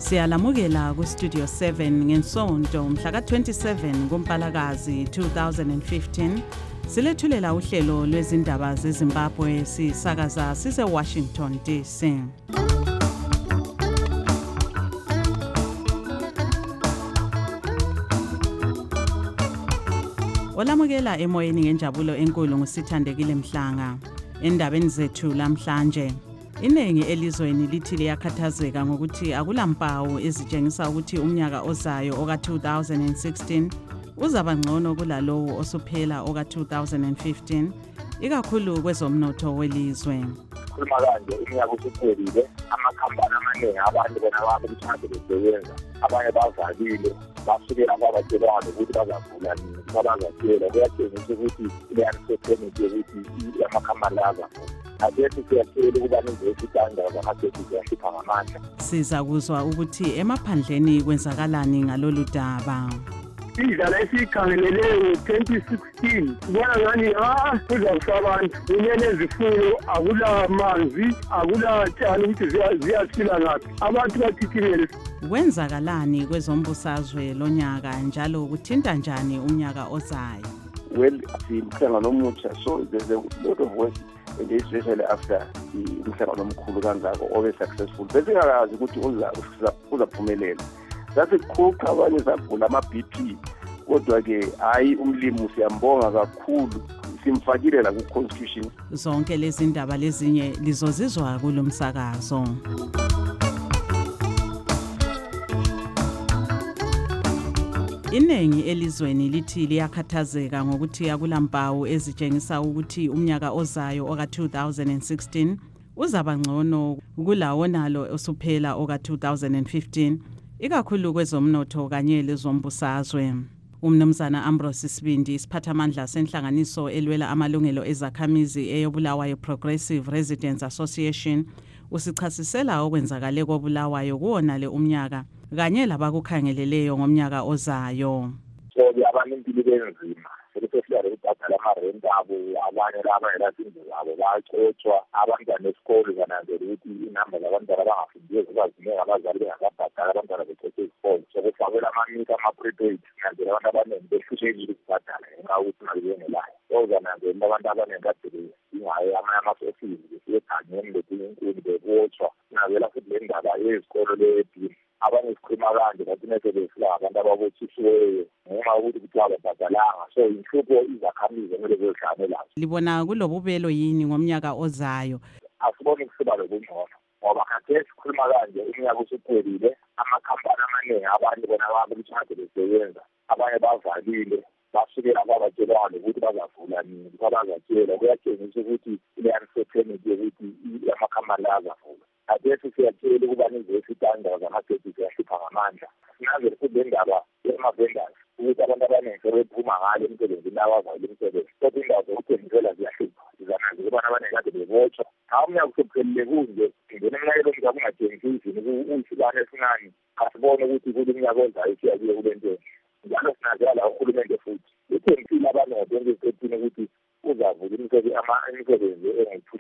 Siyalamukela ku Studio 7 ngensonto mhla ka-27 kuMpalakazi 2015. Silethulela uhlelo lwezindaba zeZimbabwe sisakaza sise Washington DC. Olamukela emoyeni ngenjabulo enkulu ngusithandekile Mhlanga. Endabeni zethu lamhlanje, inengi elizweni lithi liyakhathazeka ngokuthi akulampawu ezitshengisa ukuthi umnyaka ozayo oka-2016 uzaba ngcono kulalowo osuphela oka-2015, ikakhulu kwezomnotho welizwe. Khuluma kanje iminyaka usuphelile, amakhampani amaningi abantu bona babuthande besebenza, abanye bavalile, basukela kwabatshelwana ukuthi bazavula nini, bazatshela kuyatshengisa ukuthi le-uncertainty yokuthi amakhampani azavula. Adethi siyatshela ukuba nezesitanda zamagethi ziyahlupha ngamandla. Siza kuzwa ukuthi emaphandleni kwenzakalani ngalolu daba. Indlela esiyikhangeleleyo ngo-2016 kubona ngani kuzakufa abantu, kunyenezifuyo, akula manzi, akula tshani ukuthi ziyasila ngaphi, abantu bathithimele. Kwenzakalani kwezombusazwe lonyaka njalo kuthinta njani umnyaka ozayo? Well, simhlangano omutsha, so there's a lot of work, and especially after umhlangano omkhulu kangako obe successful. Besingakazi ukuthi uzaphumelela. Sasikhuqa abanye savula ama-BP, kodwa-ke hayi umlimi siyambonga kakhulu, simfakile la ku-constitution. Zonke lezi ndaba lezinye lizozizwa kulo msakazo. Inengi elizweni lithi liyakhathazeka ngokuthi akulampawu ezitshengisa ukuthi umnyaka ozayo oka-2016 uzaba ngcono kulawo nalo osuphela oka-2015, ikakhulu kwezomnotho kanye lezombusazwe. Umnumzana Ambrose Sibindi, isiphathamandla senhlanganiso elwela amalungelo ezakhamizi eyobulawayo Progressive Residents Association, usichasisela okwenzakale kobulawayo kuwona le umnyaka kanye labakukhangeleleyo ngomnyaka ozayo. So abanimpilo benzima, sebesefika ukubhadala amarenti abo, abanye labangela izindlu zabo bayacotshwa, abantwana besikole bananzela ukuthi inamba zabantwana abangafundiyo zibaziningi, abazali bengakabhadala abantwana becotshwe isikole. So kufakela amanika ama-prepaid, nanzela abantu abaningi behlulekile ukubhadala ngenxa yokuthi imali bengelayo. So zananzela abantu abaningi kade ingayo amanye ama-ofisi befike ekhangeni betinye inkuni bebotshwa. Sinazela futhi le ndaba yezikolo le-edini, abanye sikhuluma kanje bathi nesebefika abantu ababotshisiweyo ngenxa yokuthi kuthiwa ababhadalanga. So inhlupho izakhamizi kumele zihlangane lazo. Libona kulobubelo yini ngomnyaka ozayo? Asiboni kusiba lobungcono ngoba khathesi sikhuluma kanje umnyaka usuphelile, amakhampani amaningi abantu bona babuthande besebenza, abanye bavalile, basukela kwabatshelwana ukuthi bazavula nini, bazatshela kuyatshengisa ukuthi le-uncertainty yokuthi amakhampani azavula. Adethi siyatshela ukuba nezesitanda zamagethi ziyahlupha ngamandla. Sinazele futhi le ndaba yama-vendors ukuthi abantu abaningi sebephuma ngalo emsebenzini abavale imisebenzi, kodwa indawo zokuthengisela ziyahlupha. Sizananzela ukubana abaningi kade bebotshwa. Umnyaka usuphelile kunje, ngena emnyakeni omnyaka kungatshengisisi uyisibane esincane, asibone ukuthi kule mnyaka ozayo siyakuye kule nto. Njalo sinazela la urhulumente futhi uthengisile abantu ngo-2013 ukuthi uzavula imisebenzi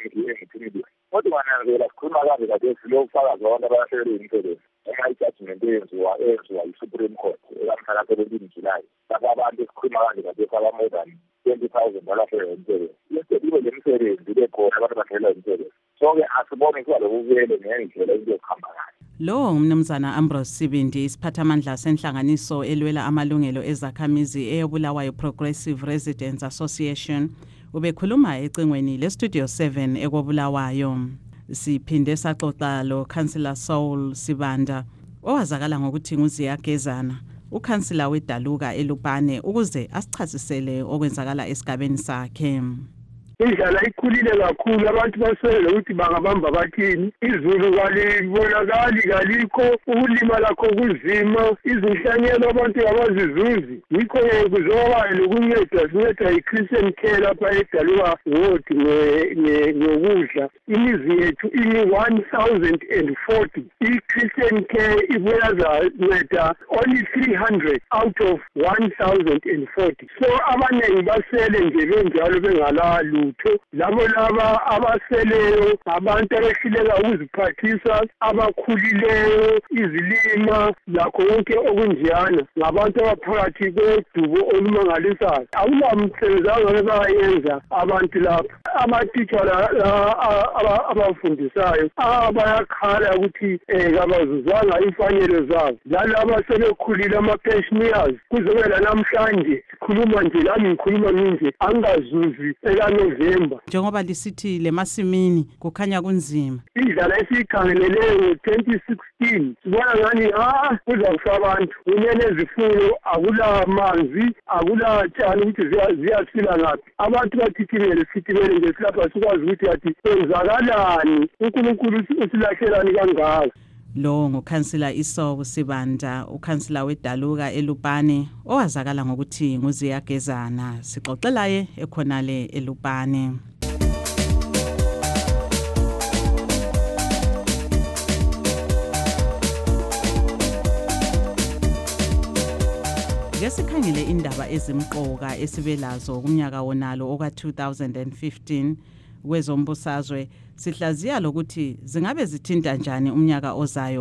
engu-2 million. Kodwa bananzela sikhuluma kanje kade silokufakaza abantu abalahlekelwe imisebenzi. Uma i-judgment eyenziwa yi-Supreme Court ekamhla ka-17 July, lapho abantu esikhuluma kanje kade faka more than 20,000 balahlekelwe imisebenzi. Instead ibe le misebenzi ibe khona abantu bahlekelwe imisebenzi. So-ke asibone kuba lokubuyele ngendlela into yokuhamba kahle. Lo umnumzana Ambrose Sibindi, isiphathamandla senhlanganiso elwela amalungelo ezakhamizi eyobulawayo Progressive Residents Association, ubekhuluma ecingweni le-Studio 7 ekobulawayo. Siphinde saxoxa lo Councillor Saul Sibanda, owazakala ngokuthi nguZiyagezana, ukhansila weDaluka eLupane, ukuze asichasisele okwenzakala esigabeni sakhe. Indlela ikhulile kakhulu, abantu baswele ukuthi bangabamba bathini. Izulu kalibonakali, kalikho, ukulima lakho kunzima, izinhlanyelo abantu abazizuzi. Yikho kuzoba lokunceda, sinceda i-Christian Care lapha eDaluka Ward ngokudla. Imizi yethu ini-1040. I-Christian Care ibuya zanceda only 300 out of 1040. So abaningi basele nje benjalo bengalali lutho. Laba abaseleyo abantu abahluleka ukuziphathisa, abakhulileyo, izilima lakho konke okunjeyana, ngabantu abaphakathi kwedubo olumangalisayo. Akulamsebenzi angeke bayenza abantu lapha. Amatitshala abafundisayo bayakhala ukuthi kabazuzanga imfanelo zabo. Lalaba sebekhulile ama-pensioners kuzobela namhlanje sikhuluma nje lami ngikhuluma nje angazuzi ekaNovemba. Njengoba lisithi lemasimini kukhanya kunzima. Indlela esiyikhangeleleyo ngo-2016 sibona ngani kuzakufa abantu. Kunezifuyo, akula manzi, akula tshani ukuthi ziyasila ngaphi. Abantu bathithimele sithi nje silapha sikwazi ukuthi athi kwenzakalani, uNkulunkulu usilahlelalani kangaka. Lo ngukhansila Isobu Sibanda, ukhansila weDaluka eLupane owazakala ngokuthi nguZiyagezana. Sixoxelaye ekhonale eLupane. Ngesikhangele indaba ezimqoka esibelazo kumnyaka wonalo oka-2015 kwezombusazwe, sihlaziya lokuthi zingabe zithinta njani umnyaka ozayo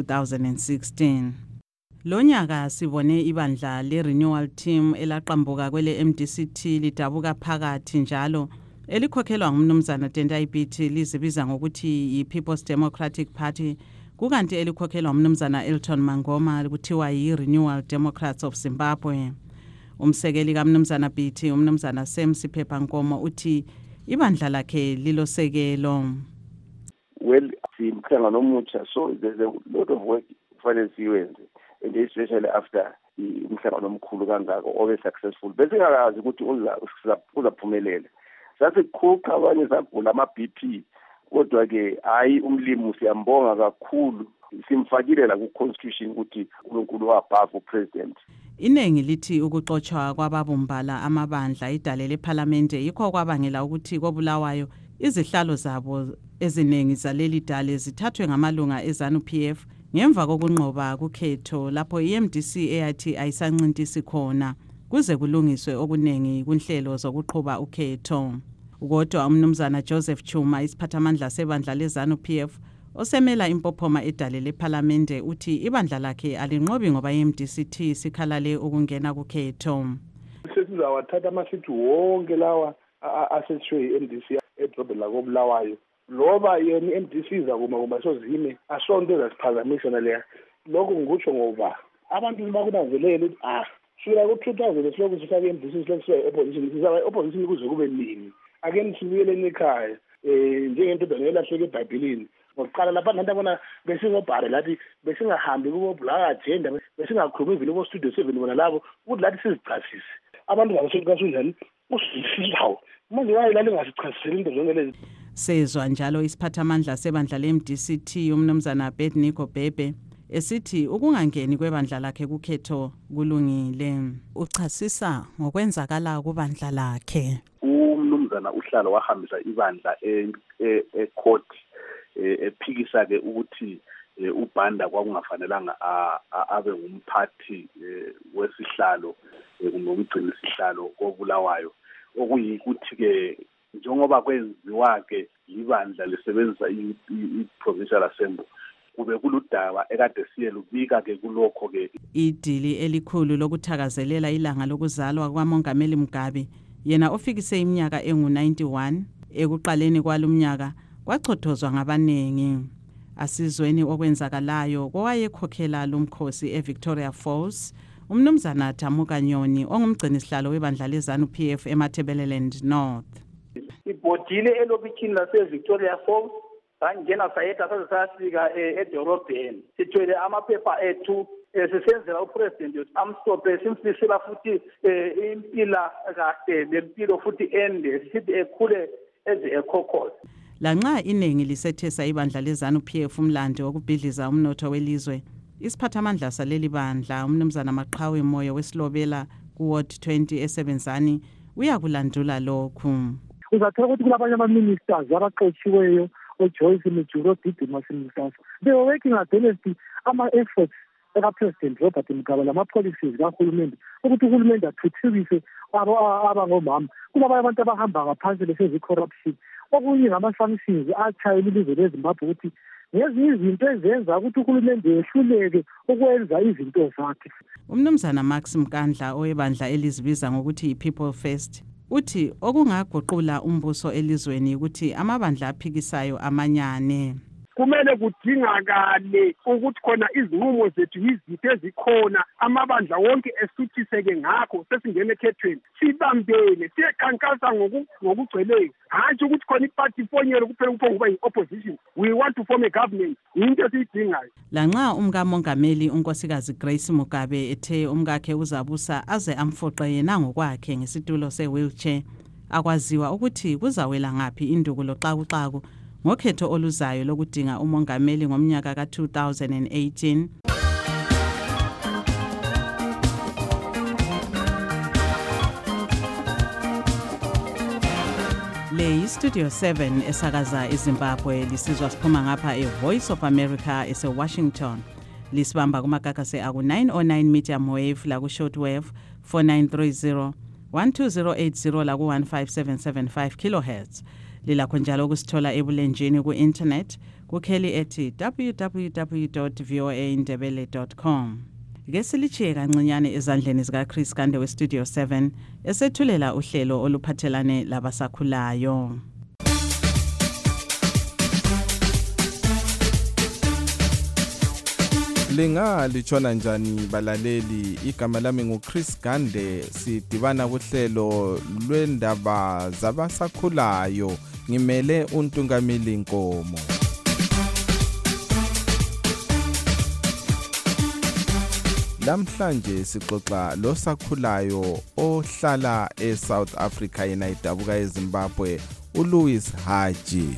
oka-2016. Lo nyaka sibone ibandla le-Renewal Team elaqambuka kwele MDCT lidabuka phakathi njalo elikhokhelwa ngumnumzana Tendai Biti lizibiza ngokuthi yi-People's Democratic Party, kukanti elikhokhelwa umnumzana Elton Mangoma kuthiwa yi-Renewal Democrats of Zimbabwe. Umsekeli kamnumzana Biti, umnumzana Sam Siphepha Nkomo, uthi ibandla lakhe lilosekelo. Well, simhlangano omutsha, so there's a lot of work kufanele siyenze, and especially after umhlangano omkhulu kangako obe successful. Bese ngakazi ukuthi uzaphumelela. Sasikhupha abanye sagula ama-BP, kodwa ke hayi umlimi siyambonga kakhulu, simfakile la ku-constitution ukuthi uNkulunkulu wabhava upresident. Inengi lithi ukuxotshwa kwababumbala amabandla idale leParlamente yikho kwabangela ukuthi koBulawayo izihlalo zabo eziningi zaleli dale zithathwe ngamalunga eZANU-PF ngemva kokunqoba kukhetho lapho iMDC eyathi ayisancintisi khona kuze kulungiswe okunengi kunhlelo zokuqhuba ukhetho. Kodwa umnumzana Joseph Chuma, isiphathamandla sebandla leZANU-PF osemela impophoma edale leParlamente, uthi ibandla lakhe alinqobi ngoba iMDCT sikhalale ukungena kukhetho. Sesizawathatha amasithi wonke lawa asethwe iMDC edrobheni lakoBulawayo. Loba yena iMDC izakuma sozime asonto ezasiphazamisa naleya. Lokho ngikutsho ngoba abantu bakunanzelela ukuthi sura ku-2000 siloku sifake iMDC siloku opposition sizaba opposition kuze kube nini. Ake nisibuyeleni ekhaya njengentodana elahleke eBhayibhelini. Ngokuqala lapha nabantu abona besingobhare lathi besingahambi kubobhulaka agenda besingakhulumi ivile kubo-studio 7 bona labo ukuthi lathi sizichasise abantu ngasokasunjani usihawu manje kayilali ngasichasiseli into zonke lezi. Sezwa njalo isiphathamandla sebandla le-MDCT umnumzana Abednego Bhebhe esithi ukungangeni kwebandla lakhe kukhetho kulungile. Uchasisa ngokwenzakala kubandla lakhe. Umnumzana uhlalo wahambisa ibandla e-court ephikisa ke ukuthi uBhanda kwakungafanelanga abe ngumphathi wesihlalo nomgcini sihlalo koBulawayo, okuyikuthi ke njengoba kwenziwa ke ibandla lisebenzisa i-Provincial Assembly kube kuludaba ekade siye lubika ke kulokho ke. Idili elikhulu lokuthakazelela ilanga lokuzalwa kwaMongameli Mugabe, yena ofikise iminyaka engu-91 ekuqaleni kwalumnyaka, kwachothozwa ngabanengi. Asizweni okwenzakalayo kowayekhokhela lumkhosi eVictoria Falls, umnumzana Damuka Nyoni ongumgcinisihlalo webandla leZANU-PF eMatabeleland North. Ibhodile elobishini laseVictoria Falls sangena sayetha sasifika edorobheni sithwele amaphepha ethu sisenzela upresident amstophe simfisela futhi impila kahle lempilo futhi ende sithi ekhule ekhokhoza. Lanxa inengi lisethesa ibandla leZANU-PF umlando wokubhidliza umnotho welizwe, isiphathamandla saleli bandla umnumzana Maqhawe Moyo weSilobela kuWard 20 eSebenzani uyakulandula lokhu. Uzathola ukuthi kulabanye ama-ministers abaqotshiweyo oJoyce Mujuru Didi Masimsasa. They were working against ama-efforts eka-President Robert Mugabe lama-policies kahulumende ukuthi uhulumende athuthukise abangomama kulabanye abantu abahamba ngaphansi besezi-corruption. Okunye ngama-sanctions atshayela ilizwe leZimbabwe ukuthi ngezinye izinto ezenza ukuthi uhulumende yehluleke ukwenza izinto zakhe. Umnumzana Max Mkandla owebandla elizibiza ngokuthi i-People First uthi okungaguqula umbuso elizweni ukuthi amabandla aphikisayo amanyane. Kumele kudingakale ukuthi khona izinqumo zethu yizitho ezikhona amabandla wonke esuthiseke ngakho sesingene ekhethweni sibambele siyeqhankasa ngokugcweleyo hatshi ukuthi khona iparty ifonyelo kuphela kuphonguba yi-opposition. We want to form a government. Yinto esiyidingayo. Lanxa umkamongameli unkosikazi Grace Mugabe ethe umkakhe uzabusa aze amfoqe yena ngokwakhe ngesitulo se-wheelchair, akwaziwa ukuthi kuzawela ngaphi indukulo xakuxaku ngokhetho oluzayo lokudinga umongameli ngomnyaka ka-2018. Le yi-Studio 7 esakaza eZimbabwe lisizwa siphuma ngapha e-Voice of America ese-Washington. Lisibamba kumakakase aku-909 medium wave laku-shortwave 4930 12080 laku-15775 kilohertz. Lilakho njalo ukusithola ebulenjini ku-internet kukheli ethi www.voaindebele.com. Ke silichiye kancinyane ezandleni zikaChris Kande we-Studio 7 esethulela uhlelo oluphathelane labasakhulayo. Litshona njani balaleli, igama lami nguChris Gande, sidibana kuhlelo lwendaba zabasakhulayo, ngimele uNtungamili Nkomo. Namhlanje sixoxa losakhulayo ohlala eSouth Africa yena idabuka eZimbabwe uLouis Haji.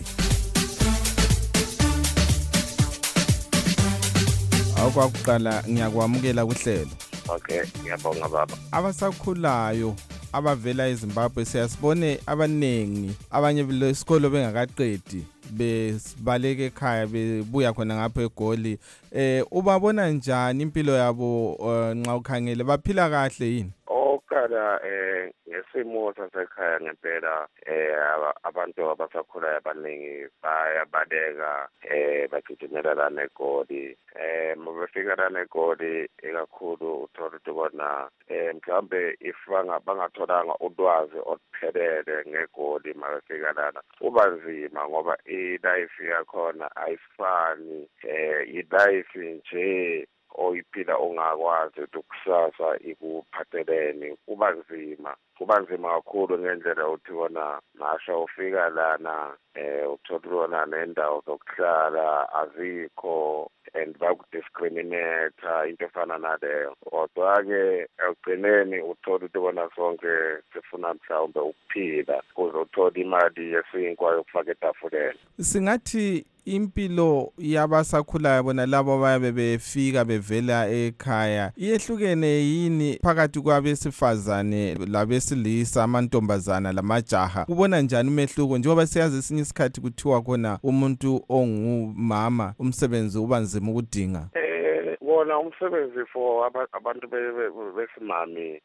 Akwakuqala ngiyakwamukela kuhlelo. Okay, ngiyabonga baba. Abasakhulayo abavela eZimbabwe siyasibone abanengi, abanye besikolo bengakaqedi bebaleke ekhaya bebuya khona ngapha eGoli. Ubabona njani impilo yabo nxa ukhangele baphila kahle yini? Oqala ngesimo sasekhaya ngempela abantu abasakhulayo abaningi bayabaleka bagijimela lana eGoli. Mabefika lana eGoli ikakhulu uthola ukuthi bona mhlawumbe if bangatholanga ulwazi oluphelele ngeGoli mabefika lana kuba nzima ngoba i-life yakhona ayifani, i-life nje oyiphila ongakwazi ukuthi kusasa ikuphathelene kuba nzima kakhulu ngendlela uthi wona masha ufika lana uthola nendawo zokuhlala azikho and bakudiscriminate into efana naleyo. Kodwa-ke ekugcineni uthola ukuthi bona sonke sifuna mhlawumbe ukuphila kuze uthole imali yesinkwa yokufaka etafuleni. Singathi impilo yabasakhulayo bona labo bayabe befika bevela ekhaya iyehlukene yini phakathi kwabesifazane labesilisa, amantombazana lamajaha? Kubona njani umehluko njengoba siyazi esinye isikhathi kuthiwa khona umuntu ongumama umsebenzi uba nzima ukudinga? Wona umsebenzi for abantu besimami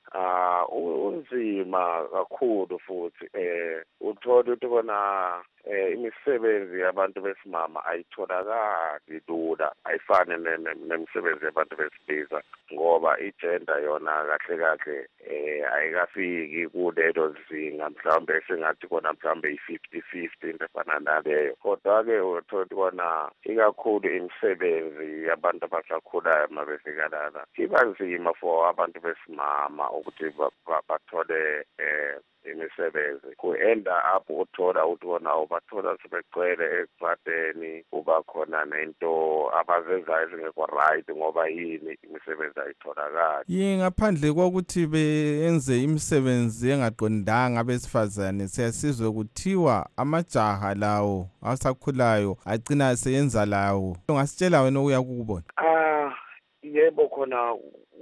unzima kakhulu futhi uthola ukuthi bona imisebenzi yabantu besimama ayitholakali lula, ayifani nemisebenzi yabantu besilisa ngoba igender yona kahle ayikafiki kulelo zinga mhlawumbe sengathi kona mhlawumbe i-50-50 into efana naleyo. Kodwa-ke uthola ukuthi kona ikakhulu imisebenzi yabantu abasakhulayo mabefika lana iba nzima for abantu besimama ukuthi bathole imisebenzi. Ku-enda up uthola ukuthi bona ubathola sebegcwele ekuphateni, kuba khona nento abazenzayo ezingekho right ngoba yini imisebenzi ayitholakali. Ngaphandle kokuthi benze imisebenzi engaqondanga abesifazane, siyasizwe kuthiwa amajaha lawo asakhulayo agcina seyenza lawo. Ungasitshela wena okuya kukubona? Yebo khona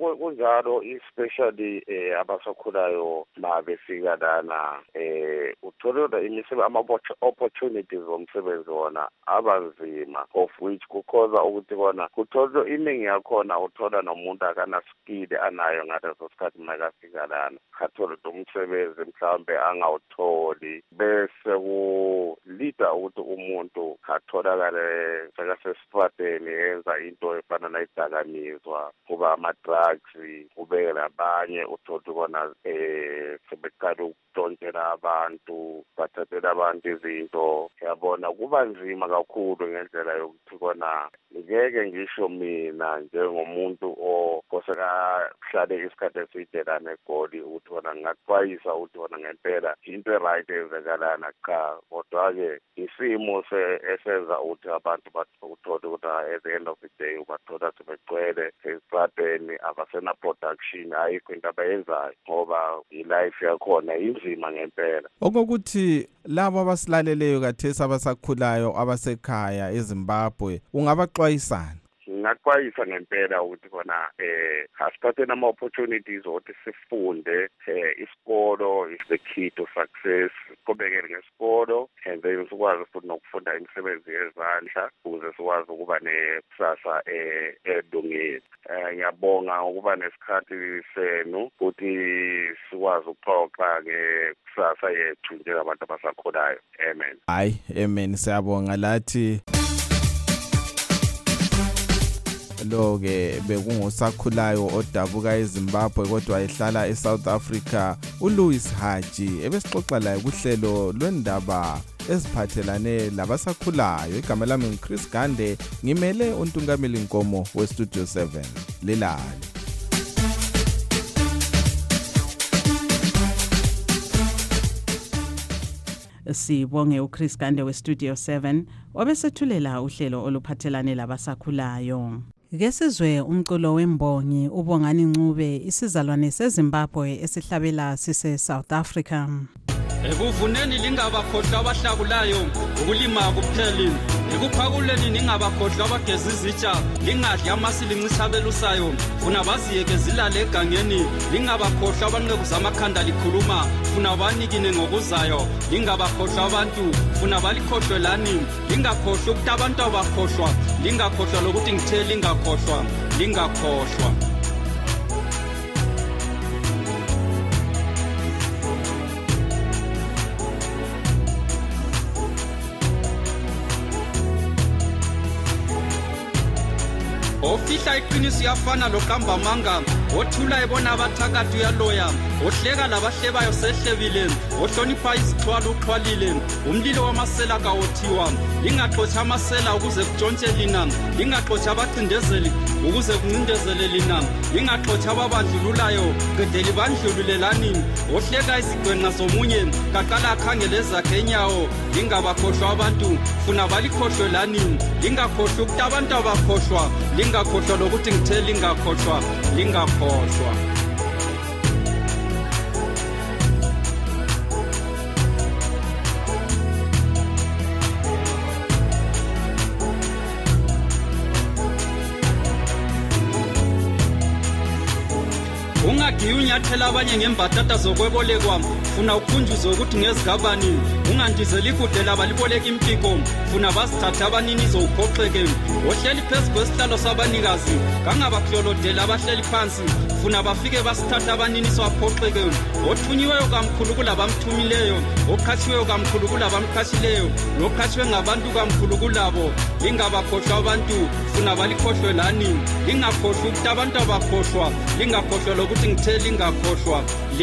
kunjalo especially abasakhulayo ma befika lana uthola opportunities zomsebenzi wona abanzima of which kukhoza ukuthi bona kuthola iningi yakhona uthola nomuntu akana skill anayo ngaleso sikhathi makafika lana khathola umsebenzi mhlawumbe angawutholi bese kulida ukuthi umuntu atholakale sekasesitrateni yenza into efana nayidakamizwa kuba ama-drugs kube labanye uthola bona sebeqala ukutontela abantu bathathela abantu izinto yabona kuba nzima kakhulu ngendlela yokuthi bona ngeke ngisho mina njengomuntu osekahlale isikhathi eside lana eGoli ukuthi bona ngingaxwayisa ukuthi bona ngempela into right eyenzakalana cha kodwa-ke isimo esenza ukuthi abantu bathole ukuthi at the end of the day ubathola sebegcwele esitrateni abasena-production ayikho into abayenzayo ngoba i-life yakhona inzima ngempela. Okokuthi labo abasilaleleyo kathesi abasakhulayo abasekhaya eZimbabwe ungabaxwayisana? Ngaxwayisa ngempela ukuthi bona asiphathe nama-opportunities ukuthi sifunde isikolo is the key to success. Siqhubekele ngesikolo and then sikwazi futhi nokufunda imisebenzi yezandla ukuze sikwazi ukuba nekusasa elungile. Ngiyabonga ukuba nesikhathi senu futhi sikwazi ukuxoxa ngekusasa yethu njengabantu abasakhulayo. Amen. Hayi, amen. Siyabonga lathi. Lo-ke bekungosakhulayo odabuka eZimbabwe kodwa ehlala eSouth Africa uLouis Haji ebesixoxa laye kuhlelo lwendaba eziphathelane labasakhulayo. Igama lami nguChris Gande, ngimele uNtungameli Nkomo weStudio 7. Lelale. Sibonge uChris Gande weStudio 7 obesethulela uhlelo oluphathelane labasakhulayo. Ke sizwe umculo wembongi uBongani Ncube isizalwane seZimbabwe esihlabela sise South Africa. Ekuvuneni lingabakhohlwa abahlakulayo ukulima kupheli ekuphakuleni ningabakhohlwa abageza izitsha lingadli amasilincisha belusayo funa baziyeke zilale egangeni lingabakhohlwa abanqeku zamakhanda likhuluma funa banikine ngokuzayo lingabakhohlwa abantu funa balikhohlwe lani lingakhohlwa ukuthi abantu abakhohlwa lingakhohlwa lokuthi ngithe lingakhohlwa ofihla iqiniso yafana loqamba manga othula ebona abathakathu yaloya ohleka labahlebayo sehlebile ohlonipha izixhwalo uxhwalile umlilo wamasela kawothiwa lingaxotsha amasela ukuze kutshontshe lina lingaxotsha abacindezeli ukuze kuncindezele lina lingaxotsha ababandlululayo qedeli bandlululelani ohleka izigwenqa zomunye kaqala akhangele zakhe enyawo lingabakhohlwa abantu funa balikhohlwe lani lingakhohlwa ukuthi abantu abakhohlwa lingakhohlwa lokuthi ngithe lingakhohlwa ungagiya unyathela abanye ngembatata zokwebolekwa funa ukhunjuze ukuthi ngezigabani ungandizeli kude labaliboleka impiko funa bazithatha abanini zowuphoxeke ohleli phezu kwesihlalo sabanikazi kangabaklolodela abahleli phansi funa bafike basithatha abanini swaphoxeke othunyiweyo kamkhulu kulabamthumileyo oqhatshiweyo kamkhulu kulabamqhatshileyo noqhatshiwe ngabantu kamkhulu kulabo lingabakhohlwa abantu funa balikhohlwe lani lingakhohlwa ukuthi abantu abakhohlwa lingakhohlwa lokuthi ngithe lingakhohlwa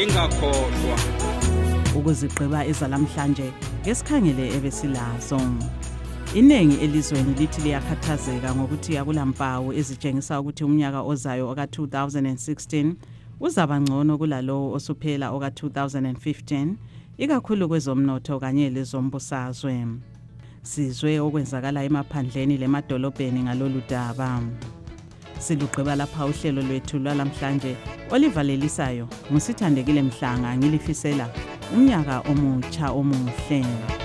ukuzigqiba ezalamhlanje ngesikhangele ebesilazo. Inengi elizweni lithi liyakhathazeka ngokuthi akulampawu ezitshengisa ukuthi umnyaka ozayo oka-2016 uzaba ngcono kulalowo osuphela oka-2015 ikakhulu kwezomnotho kanye lezombusazwe. Sizwe okwenzakala emaphandleni lemadolobheni ngalolu daba. Silugqiba lapha uhlelo lwethu lwalamhlanje olivalelisayo ngusithandekile Mhlanga ngilifisela umnyaka omutsha omuhle.